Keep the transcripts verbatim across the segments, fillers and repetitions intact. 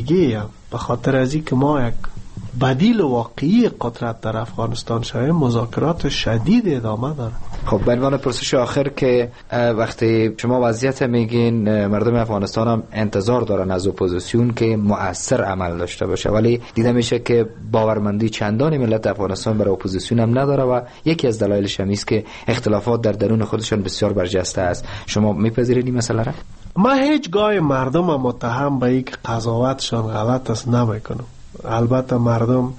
دیگه هم به خاطر از این که ما یک بدیل واقعی قدرت در افغانستان شاید مذاکرات شدید ادامه داره. خب به عنوان پرسش آخر که وقتی شما وضعیت میگین مردم افغانستان هم انتظار دارن از اپوزیسیون که مؤثر عمل داشته باشه، ولی دیده میشه که باورمندی چندانی ملت افغانستان برای اپوزیسیون هم نداره و یکی از دلایلش هم است که اختلافات در درون خودشان بسیار برجسته است. شما میپذیرید این مسئله را؟ من هیچ گاه مردم متهم به اینکه قضاوتشان غلط است نمیکنم. البته مردم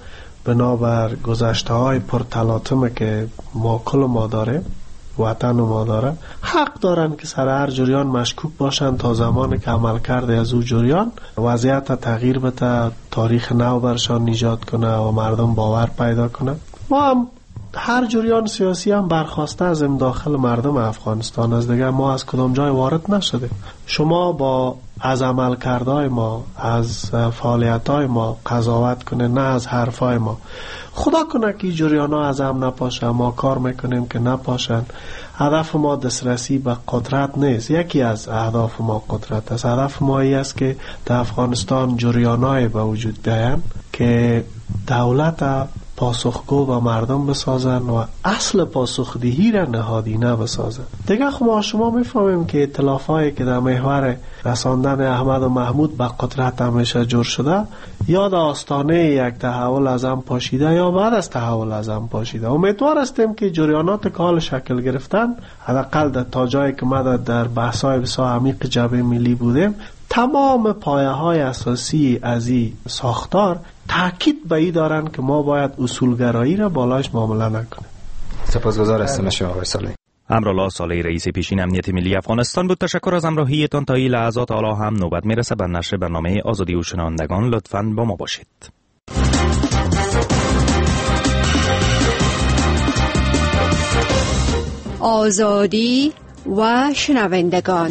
بنابر گذشته های پرتلاطم که ما کل ما داره، وطن ما داره، حق دارن که سر هر جریان مشکوک باشن تا زمانی که عمل کرده از او جریان وضعیت تغییر بده، تاریخ نو برشان ایجاد کنه و مردم باور پیدا کنه. ما هم هر جریان سیاسی هم برخواسته از داخل مردم افغانستان از دیگه ما از کدام جای وارد نشده. شما با از عمل کردهای ما، از فعالیتهای ما قضاوت کنه، نه از حرفای ما. خدا کنه که جریان ها از هم نپاشه، ما کار میکنیم که نپاشن. هدف ما دسترسی به قدرت نیست، یکی از اهداف ما قدرت است. هدف ما ای است که در افغانستان جریان های به وجود بیاین که دولت پاسخگو به مردم بسازن و اصل پاسخدهی را نهادینه بسازن. دیگه خب ما شما میفهمیم که ائتلافایی که در محور رساندن احمد و محمود به قدرت همیشه جور شده یا در آستانه یک تحول از هم پاشیده یا بعد از تحول از هم پاشیده. امیدوار هستیم که جریانات که حال شکل گرفتن، حداقل تا جایی که ما در بحث‌های بسیار عمیق جبهه ملی بودیم، تمام پایه های اساسی از این ساختار تاکید به این دارن که ما باید اصولگرایی را بالاش معامله نکنیم. سپاسگزار هستم شما آقای صالحی. امرالله صالحی رئیس پیشین امنیت ملی افغانستان بود. تشکر از همراهیتان. تا این لحظات حالا هم نوبت میرسه به نشر برنامه آزادی و شنوندگان. لطفاً با ما باشید. آزادی و شنوندگان،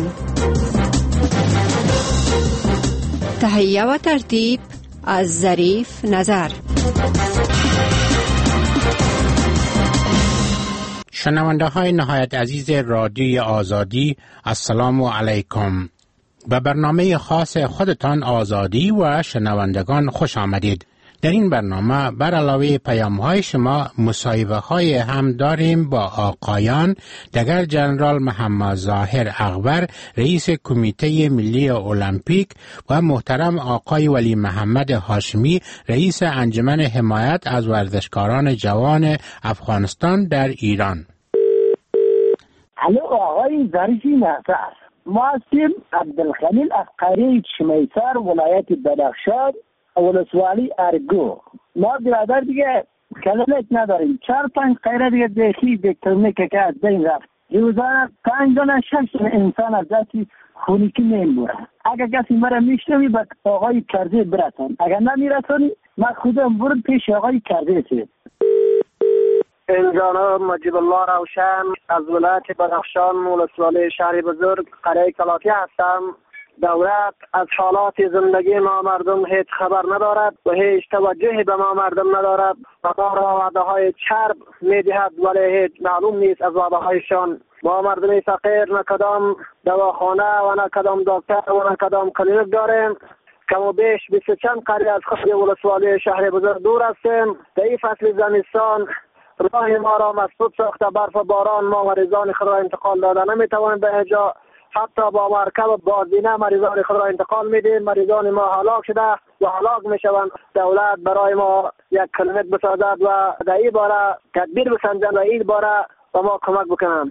تهیه و ترتیب از ظریف نظر. شنونده های نهایت عزیز رادیوی آزادی، السلام علیکم. به برنامه خاص خودتان آزادی و شنوندگان خوش آمدید. در این برنامه بر علاوه پیام های شما مصاحبه های هم داریم با آقایان دگر جنرال محمد ظاهر اغبر رئیس کمیته ملی المپیک و محترم آقای ولی محمد هاشمی رئیس انجمن حمایت از ورزشکاران جوان افغانستان در ایران. الو آقای ظریفی نظر، ما هستیم عبدالخلیل افقری شمیسر ولایت بدخشان ولسوالی ارگو. ما برادر دیگه کلمت نداریم، چهار پنج غیره دیگه دیخی دکترونه که از بین رفت. روزانه پنج دانه شخص انسان از دستی خونیکی نمیبورن. اگر کسی مرا میشنوی با آقای کرزی برسن، اگر نمیرسانی من خودم برم پیش آقای کرزی شد. این جانب مجید الله روشن از ولایت بدخشان ولسوالی شهر بزرگ قریه کلاتی هستم. دولت از حالات زندگی ما مردم هیچ خبر ندارد و هیچ توجهی به ما مردم ندارد و ما را وعده های چرب میدهد ولی هیچ معلوم نیست از وعده هایشان. ما مردم فقیر نه کدام دواخانه و نه کدام دکتر و نه کدام کلینیک داریم. کم و بیش بیست و چند قریه از خود ولسوالی شهر بزرگ دور هستیم. در این فصل زمستان راه ما را مسدود ساخته برف و باران ما مریضان خود را انتقال داده نمیتوانیم به هجا. حتی با مرکب بازینه مریضان خود را انتقال میدیم. مریضان ما هلاک شده و هلاک میشوند. دولت برای ما یک کلینیک بسازد و در این باره تدبیر بسنجند و این باره به ما کمک بکنند.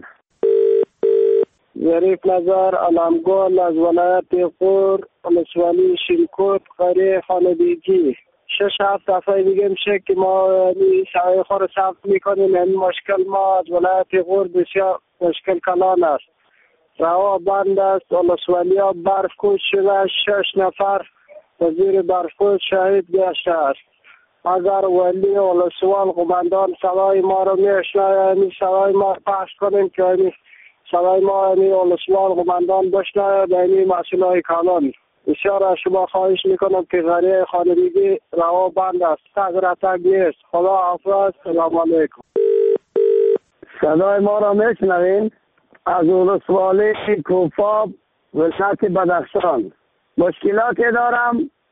ظریف نظر علمگل از ولایت قور ولسوالی شیرکوت قریه خانبیجی. شش هفت دفعه دیگه میشه که ما سعی خود را ثبت میکنیم. این مشکل ما از ولایت قور بسیار مشکل کلان است. راه بند است. ولسوالی ها برف کوچ شده. شش نفر وزیر برف کوچ شهید گشته است. اگر ولی ولسوال قماندان سوای ما رو میشنه یعنی سوای ما پخش کنیم که یعنی سوای ما یعنی ولسوال قماندان بشنه یعنی مسئول های کانون. بسیار از شما خواهش میکنم که قریه خانگی راه بند است. تغییر تگ نیست. خدا حافظ. سلام علیکم. صدای ما را میشنوین؟ از ولسوالی کوفاب ولایت بدخشان. مشکلاتی دارم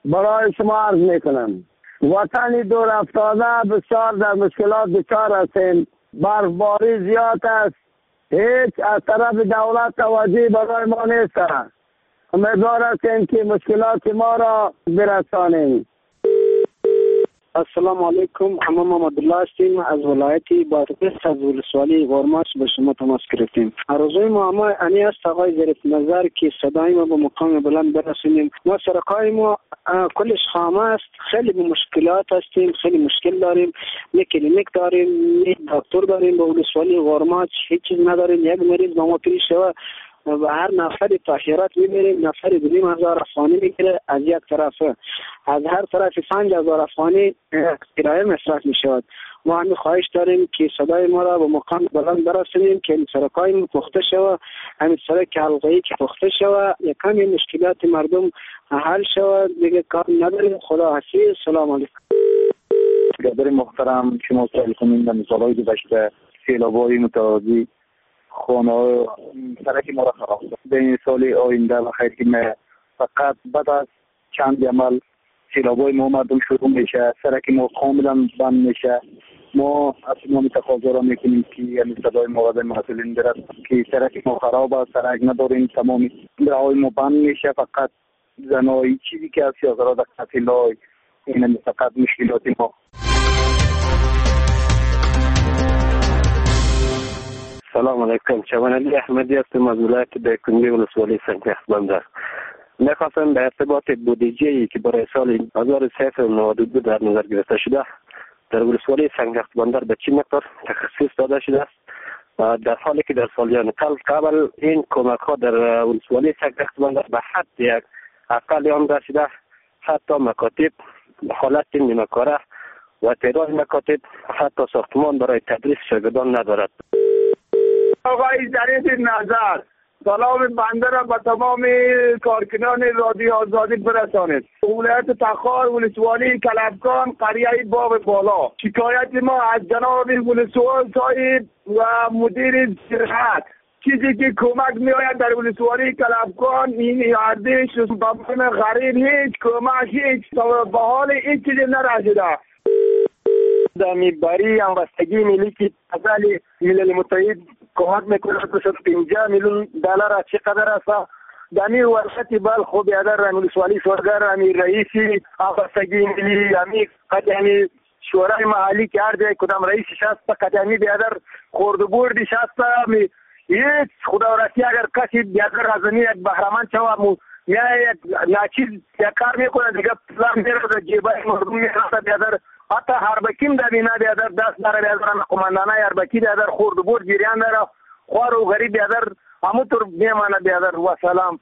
برای شما عرض میکنم. وطن دور افتاده بسیار در مشکلات دچار هستیم. برفباری زیاد است. هیچ از طرف دولت توجه برای ما نیست. امیدوار هستیم که مشکلات ما را برسانیم. السلام علیکم. حمام محمد الله هستیم از ولایت بادغیس از ولسوالی غرماس به شما تماس گرفتیم. عرضوی ما اما انی است آقای ظریف نظر که صدای ما به مقام بلند برسونیم. ما سرکای ما کلش خامه است، خیلی به مشکلات هستیم، خیلی مشکل داریم. یک کلینیک داریم، یک دکتر داریم به ولسوالی غرماس، هیچ چیز نداریم. یک مریض با ما پیش شود و هر نفر تاخیرات میبریم، نفر دو هزار افغانی میگیره از یک طرف، از هر طرف پنج هزار افغانی کرایه مصرف میشود. ما همین خواهش داریم که صدای ما را به مقام بلند برسونیم که این سرکای ما پخته شود، همین سرک حلقه‌ای که پخته شود، یکم این مشکلات مردم حل شود. دیگه کار نداریم. خدا حافظ. سلام علیکم. برادر محترم، شما سوال کنید در سالهای گذشته سیلاب‌های متعددی خانه سرک ما را خراب کرد. به این سال آینده بخیر که ما فقط بعد از چند عمل سیلاب‌های ما مردم شروع میشه، سرک ما کاملا بند میشه. ما اصلا متقاضا را میکنیم که یعنی صدای ما به مسئولین برسد که سرک ما خراب است، سرک نداریم، تمامی راههای ما بند میشه. فقط زنای چیزی که از سیاست در قتلای این فقط مشکلات ما. سلام علیکم. چوان علی احمدی هستم از ولایت بیکندی ولسوالی سنگرخت بندر. میخواستم به ارتباط بودجه‌ای که برای سال هزار و سیصد و نود و دو در نظر گرفته شده در ولسوالی سنگرخت بندر به چه مقدار تخصیص داده شده است، در حالی که در سالیان قبل این کمک ها در ولسوالی سنگرخت بندر به حد یک اقل آن رسیده. حتی مکاتب حالت نیمه کاره و تعداد مکاتب حتی ساختمان برای تدریس شاگردان ندارد. آقای ظریف نظر، سلام بنده را به تمام کارکنان رادیو آزادی برسانید. ولایت تخار ولسوالی کلبکان قریه باب بالا. شکایت ما از جناب ولسوال صاحب و مدیر صحت، چیزی که کمک می آید در ولسوالی کلبکان این ارزش بابان غریب هیچ کمک هیچ به حال هیچ چیزی نرسیده. دمی بری همبستگی ملی که ازالی ملل متحد کمک میکنه دویست و پنجاه میلیون دلار از چقدر است. دمی ورشتی بال خوب یادر ولسوالی سرگر امیر رئیسی همبستگی ملی امی قدمی شورای محلی که هر جای کدام رئیس شست قدمی بیادر خوردبوردی شست می هیچ خدا ورسی اگر کسی بیادر رزنی یک بهرمند شود یا یک ناچیز یک کار میکنه دیگه پلان میره جیبای مردم میرسه بیادر حتی هربکیم در اینا بیادر دست داره بیادر قماندانه هربکی بیادر خوردبور جریان داره خوار و غریب بیادر همونطور میمانه بیادر. و سلام.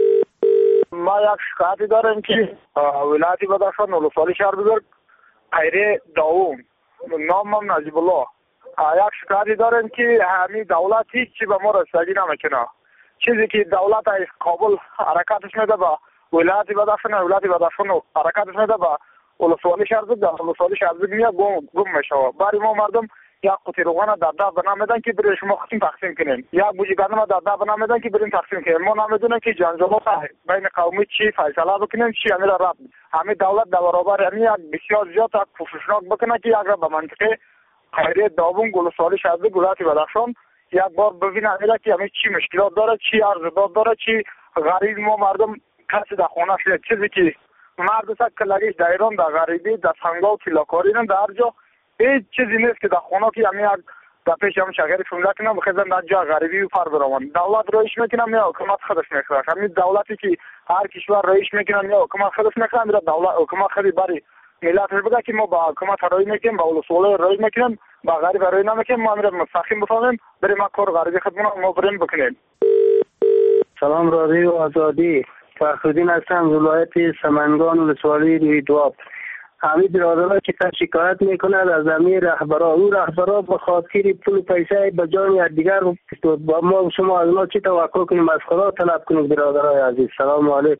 ما یک شکایتی داریم که ولایت بدخشان ولسوالی شهر بزرگ خیره داوم نامم نجیب الله یک شکایتی داریم که همین دولت هیچ چی به ما رسیدگی نمیکنه. چیزی که دولت از کابل حرکتش میده با ولایت بدخشان ولایت بدخشان حرکتش میده با ولسوالی شهر بزرگ ولسوالی شهر بزرگ میاد گم میشه. برای ما مردم یک قطعه روغن در ده بنا میدن که برای شما خودتون تقسیم کنین، یک بوجی گندم در ده بنا میدن که برین تقسیم کنین. ما نمیدونیم که جنجالات بین قومی چی فیصله بکنیم چی همین را همین دولت در برابر همین یک بسیار زیاد کوششناک بکنه که یک را به منطقه خیریه داوم ولسوالی شهر بزرگ ولایت بدخشان یک بار ببینه همین که همین چی مشکلات داره، چی عرضات داره، چی غریب ما مردم کسی در خونه شده. چیزی که مرد سک کلگیش در ایران در غریبی در سنگا و تیلاکاری در هر جا هیچ چیزی نیست که در خونه که همین یک در پیش همین شگری شونده کنم بخیزم در جا غریبی و فر برامن. دولت رایش میکنم یا حکومت خودش میکنم. همین دولتی که هر کشور رایش میکنم یا حکومت خودش میکنم میره دولت حکومت خودی بری ملتش بگه که ما با حکومت رای میکنیم با ولسوالی رای میکنیم با غریب رای نمیکنیم ما میره مستقیم بفهمیم بریم ما کار غریبی خودمون ما بریم بکنیم. سلام رادیو آزادی، فخرالدین هستم ولایت سمنگان ولسوالی رویدواب. همین برادرها که شکایت میکنند از همین رهبرا، اون رهبرا به خاطر پول پیسه به جان دیگر با ما شما از ما چی توقع کنیم؟ از خدا طلب کنیم برادرای عزیز. سلام علیکم.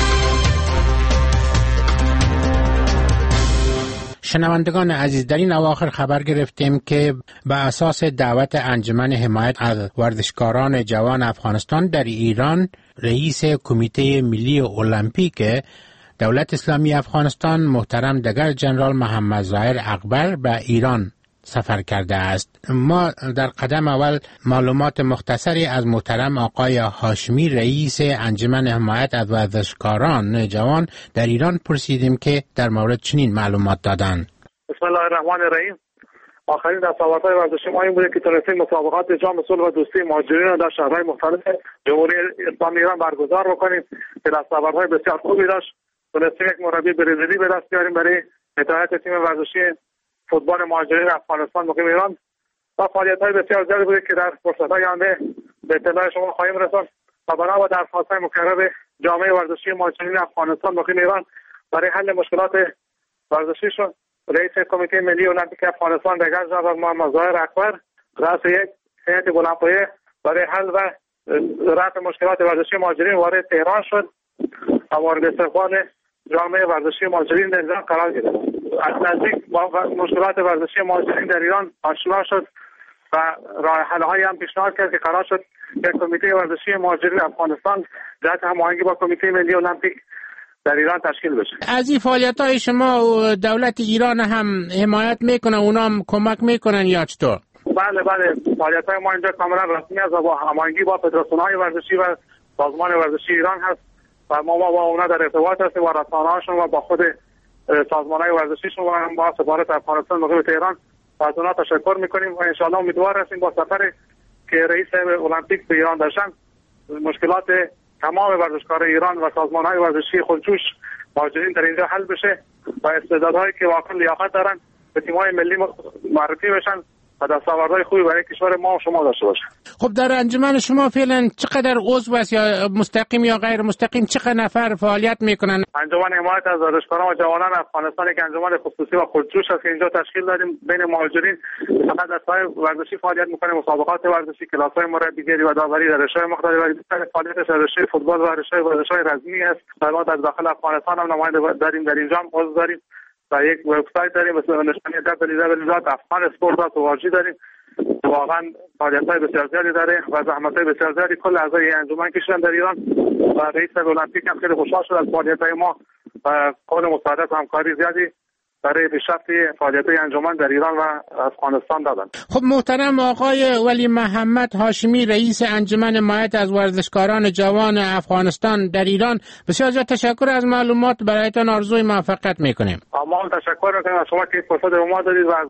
شنوندگان عزیز، در این اواخر خبر گرفتیم که به اساس دعوت انجمن حمایت از ورزشکاران جوان افغانستان در ایران، رئیس کمیته ملی المپیک دولت اسلامی افغانستان محترم دگر جنرال محمد ظاهر اکبر به ایران سفر کرده است. ما در قدم اول معلومات مختصری از محترم آقای هاشمی رئیس انجمن حمایت از ورزشکاران جوان در ایران پرسیدیم که در مورد چنین معلومات دادند. بسم الله الرحمن الرحیم. آخرین دستاوردهای ورزشی ما این بوده که تونستیم مسابقات جام صلح و دوستی مهاجرین را در شهرهای مختلف جمهوری اسلامی ایران برگزار بکنیم که دستاوردهای بسیار خوبی داشت. تونستیم یک مربی برزیلی به دست بیاریم برای هدایت تیم ورزشی فوتبال مهاجرین افغانستان مقیم ایران و فعالیت‌های بسیار زیادی بوده که در فرصت‌های آینده به اطلاع شما خواهیم رساند و بنا به درخواست‌های مکرر جامعه ورزشی مهاجرین افغانستان مقیم ایران برای حل مشکلات ورزشیشون رئیس کمیته ملی المپیک افغانستان دگر جنرال محمد ظاهر اکبر رئیس یک هیئت بلندپایه برای حل و رفع مشکلات ورزشی مهاجرین وارد تهران شد و وارد استقبال جامعه ورزشی مهاجرین در ایران قرار گرفت. از نزدیک با مشکلات ورزشی مهاجرین در ایران آشنا شد و راه حل‌هایی هم پیشنهاد کرد که قرار شد یک کمیته ورزشی مهاجرین افغانستان جهت هماهنگی با کمیته ملی المپیک در ایران تشکیل بشه. از این فعالیت‌های شما دولت ایران هم حمایت میکنه، اونا هم کمک میکنن یا چطور؟ بله بله، فعالیت‌های ما اینجا کاملا رسمی است و با هماهنگی با فدراسیون‌های ورزشی و سازمان ورزشی ایران هست و ما با اونا در ارتباط هستیم و رسانه‌هاشون و با خود سازمان‌های ورزشیشون و با سفارت افغانستان مقیم تهران و از اونا تشکر می‌کنیم و ان شاءالله امیدوار هستیم با سفر که رئیس المپیک به ایران داشتن مشکلات تمام ورزشکاران ایران و سازمان‌های ورزشی خودجوش مهاجرین در اینجا حل بشه و استعدادهایی که واقعا لیاقت دارن به تیم‌های ملی معرفی بشن و دستاوردهای خوبی برای کشور ما و شما داشته باشن. خب در انجمن شما فعلا چقدر عضو است یا مستقیم یا غیر مستقیم، چقدر نفر فعالیت میکنن؟ انجمن حمایت از ورزشکاران و جوانان افغانستان یک انجمن خصوصی و خودجوش است که اینجا تشکیل دادیم. بین مهاجرین فقط دسته‌های ورزشی فعالیت میکنه، مسابقات ورزشی، کلاس‌های مربیگری و داوری در رشته‌های مختلف و فعالیت در رشته فوتبال و رشته ورزش‌های رزمی است. ما در داخل افغانستان هم نماینده داریم، در اینجا هم عضو داریم و یک وبسایت داریم به نشانی دبلیو دبلیو دات افغان اسپورت دات او آر جی داریم. واقعا فعالیت‌های بسیار زیادی داره و زحمت‌های بسیار زیادی کل اعضای انجمن کشیدن در ایران و رئیس المپیک هم خیلی خوشحال شد از فعالیت‌های ما و قول مساعدت و همکاری زیادی برای پیشرفت فعالیت‌های انجمن در ایران و افغانستان دادن. خب محترم آقای ولی محمد هاشمی رئیس انجمن حمایت از ورزشکاران جوان افغانستان در ایران، بسیار زیاد تشکر از معلومات، برایتان آرزوی موفقیت میکنیم. ما هم تشکر میکنیم از شما که فرصت به ما دادید. و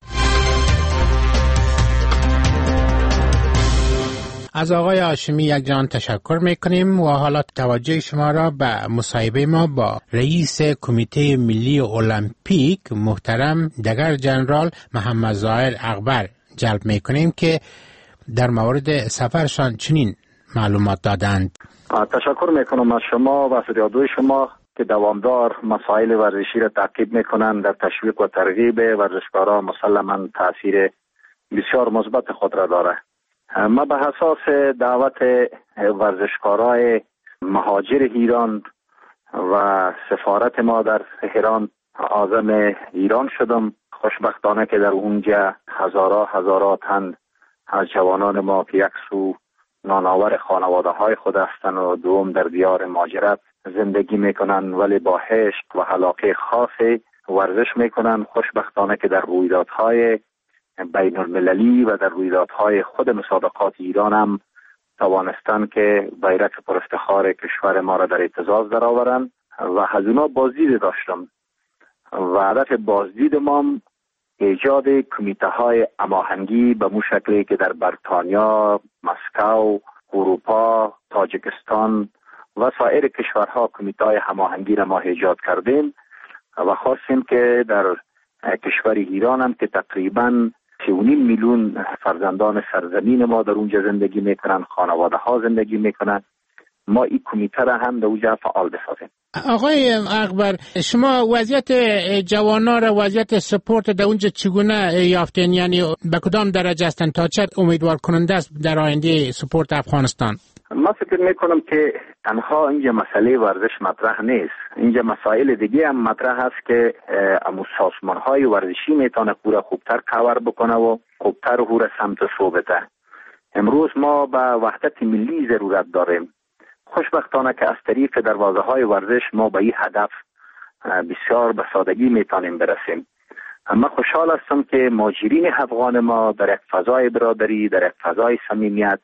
از آقای هاشمی یک جان تشکر میکنیم و حالا توجه شما را به مصاحبه ما با رئیس کمیته ملی المپیک محترم دگر جنرال محمد ظاهر اکبر جلب میکنیم که در مورد سفرشان چنین معلومات دادند. تشکر میکنم از شما و استودیوی شما که دوامدار مسائل ورزشی را تعقیب میکنند. در تشویق و ترغیب ورزشکاران مسلماً تاثیر بسیار مثبت خود را دارد. ما به اساس دعوت ورزشکارای مهاجر ایران و سفارت ما در تهران عازم ایران شدم. خوشبختانه که در اونجا هزارها هزارها تن از جوانان ما که یک سو نانآور خانواده های خود هستند و دوم در دیار مهاجرت زندگی میکنن ولی با عشق و علاقه خاصی ورزش میکنن. خوشبختانه که در رویدادهای بین المللی و در رویدادهای خود مسابقات ایران هم توانستن که بیرق پر افتخار کشور ما را در اعتزاز درآورند و از اونا بازدید داشتم و هدف بازدید ما ایجاد کمیته های هماهنگی به مو شکلی که در بریتانیا، مسکو، اروپا، تاجیکستان و سایر کشورها کمیته های هماهنگی را ما ایجاد کردیم و خواستیم که در کشور ایران هم که تقریباً سی و نیم میلیون فرزندان سرزمین ما در اونجا زندگی میکنن، خانواده ها زندگی میکنن، ما این کمیته را هم در اونجا فعال بسازیم. آقای اکبر، شما وضعیت جوانان را، وضعیت سپورت در اونجا چگونه یافتین؟ یعنی به کدام درجه هستند؟ تا چه امیدوار کننده است در آینده سپورت افغانستان؟ ما فکر میکنم که تنها اینجا مسئله ورزش مطرح نیست، اینجا مسائل دیگه هم مطرح هست که امو سازمان های ورزشی میتونه پورا خوبتر کار بکنه و خوبتر او را سمت صوبته. امروز ما به وحدت ملی ضرورت داریم. خوشبختانه که از طریق دروازه های ورزش ما به این هدف بسیار به سادگی میتونیم برسیم. من خوشحال هستم که مهاجرین افغان ما در یک فضای برادری، در یک فضای صمیمیت،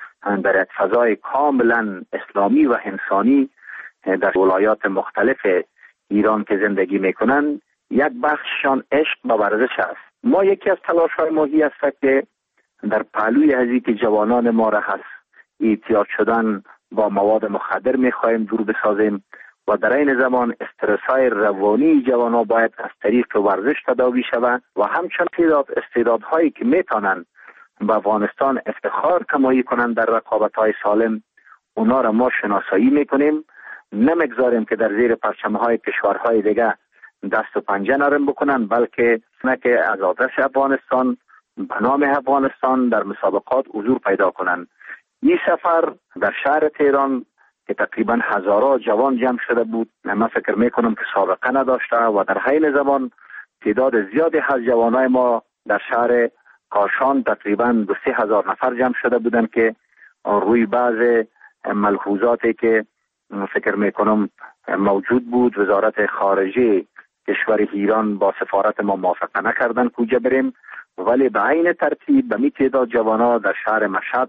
در یک فضای کاملا اسلامی و انسانی در ولایات مختلف ایران که زندگی میکنن، یک بخششان عشق و ورزش است. ما یکی از تلاش‌های ماهی است که در پهلوی از اینکه جوانان ما را هست اعتیاد شدن با مواد مخدر میخواهیم دور بسازیم و در این زمان استرس‌های روانی جوانان باید از طریق ورزش تداوی شود و همچنین تعداد استعدادهایی که میتونن به افغانستان افتخار کمایی کنند در رقابت‌های سالم، اونا را ما شناسایی میکنیم. نمیگذاریم که در زیر پرچم‌های کشورهای دیگه دست و پنجه نرم بکنن، بلکه نه که از آتش افغانستان به نام افغانستان در مسابقات حضور پیدا کنند. این سفر در شهر تهران که تقریبا هزارها جوان جمع شده بود، من فکر میکنم که سابقه نداشته و در حین زمان تعداد زیادی از جوانای ما در شهر کاشان تقریبا دو سه هزار نفر جمع شده بودند که روی بعض ملحوظاتی که فکر میکنم موجود بود وزارت خارجه کشور ایران با سفارت ما موافقه نکردن کجا بریم، ولی به عین ترتیب به می تعداد جوانا در شهر مشهد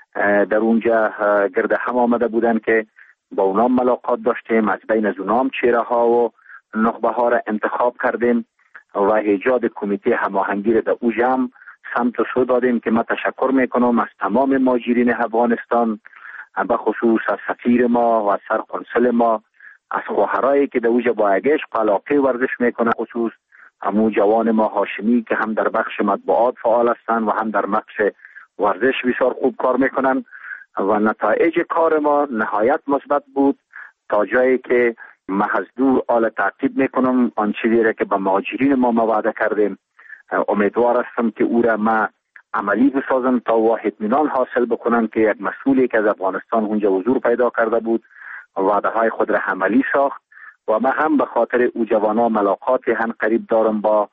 در اونجا گرد هم آمده بودن که با اونا ملاقات داشتیم. از بین از اونام چهره ها و نخبه ها را انتخاب کردیم و ایجاد کمیته هماهنگی را در اوجا هم سمت و سو دادیم که من تشکر میکنم از تمام مهاجرین افغانستان، به خصوص از سفیر ما و از سرقنصل ما، از خواهرایی که در اوجا با عشق و علاقه ورزش میکنه، خصوص همون جوان ما هاشمی که هم در بخش مطبوعات فعال هستند و هم در بخش ورزش بسیار خوب کار میکنن و نتایج کار ما نهایت مثبت بود، تا جایی که محض دور آل تعقیب میکنم آن چیزی را که به مهاجرین ما وعده کردیم. امیدوار هستم که او را ما عملی بسازم تا و اطمینان حاصل بکنم که یک مسئولی که از افغانستان اونجا حضور پیدا کرده بود وعده های خود را عملی ساخت و من هم به خاطر او جوانا ملاقاتی هم قریب دارم با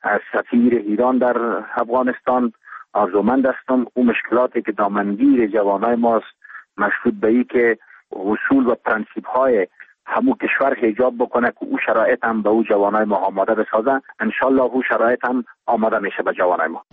سفیر ایران در افغانستان. آرزومند هستم او مشکلاتی که دامنگیر جوانای ماست مشروط به ای که اصول و پرنسیب های همو کشور حجاب بکنه که او شرایط هم به او جوانای ما آماده بسازه. انشالله او شرایط هم آماده میشه به جوانای ما.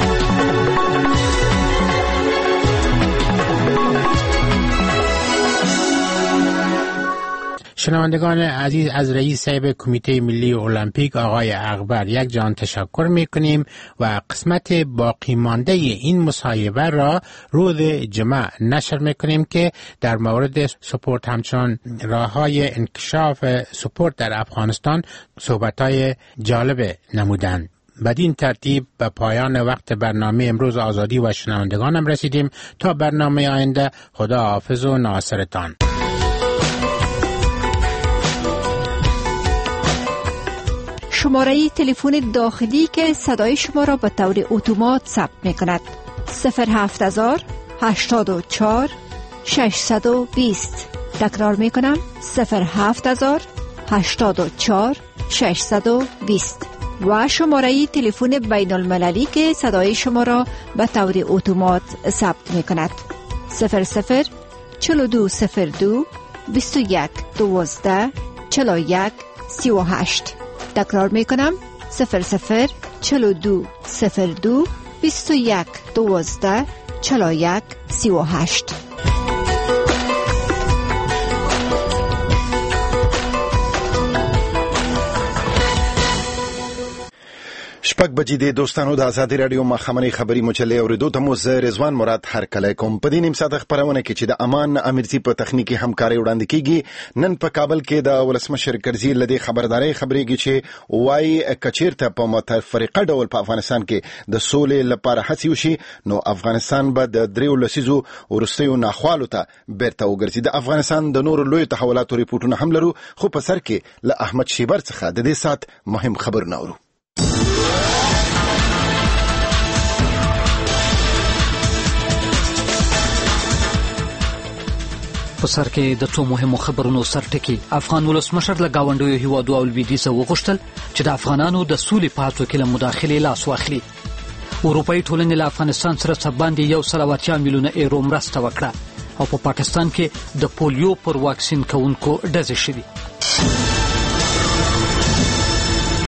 شنوندگان عزیز، از رئیس صاحب کمیته ملی المپیک آقای اغبر یک جان تشکر میکنیم و قسمت باقی مانده این مصاحبه را روز جمعه نشر میکنیم که در مورد سپورت همچنان راههای انکشاف سپورت در افغانستان صحبتهای جالب نمودند. بدین ترتیب به پایان وقت برنامه امروز آزادی و شنوندگانم رسیدیم. تا برنامه آینده، خدا حافظ و ناصرتان. شماره تلفن داخلی که صدای شما را به طور اتومات ثبت می کند صفر هفت هزار هشتاد و چهار ششصد و بیست. تکرار می کنم صفر هفت هزار هشتاد و چهار ششصد و بیست و شماره تلفن بین المللی که صدای شما را به طور اتومات ثبت می کند صفر صفر چهل و دو صفر دو بیست و یک دوازده چهل و یک سی و هشت. تکرار می کنم صفر صفر چهل و دو صفر دو بیست و یک دوازده چهل و یک سی و هشت. شپږ بجې د دوستانو د آزادي رادیو مخامنۍ خبري مجلې اوریدو ته مو زه رضوان مراد هرکلی کوم. په دې نیم ساعته خپرونه کې چې د امان امیرزي په تخنیکي همکارۍ وړاندې کیږي، نن په کابل کې د ولسمشر کرزي له دې خبردارۍ خبرېږي چې وایي که چیرته په متفرقه ډول په افغانستان کې د سولې لپاره هڅې وشي نو افغانستان به د دریو لسیزو وروستیو ناخوالو ته بیرته وګرځي. د افغانستان د نورو لویو تحولاتو ریپورټونه هم لرو، خو په سر کې له احمد شیبر څخه د دې ساعت مهم خبرونه اورو. په سر کې د ټو مهمو خبرونو سرټکی افغان ولسمشر له گاونډیو هیوادو او لویدیځه وغوښتل چې د افغانانو د سولې په هڅو کې له مداخلې لاس واخلي. اروپایي ټولنې له افغانستان سره څه باندې یو سل او اتیا میلیونه ایرو مرسته وکړه او په پاکستان کې د پولیو پر واکسین کوونکو ډزې شوي.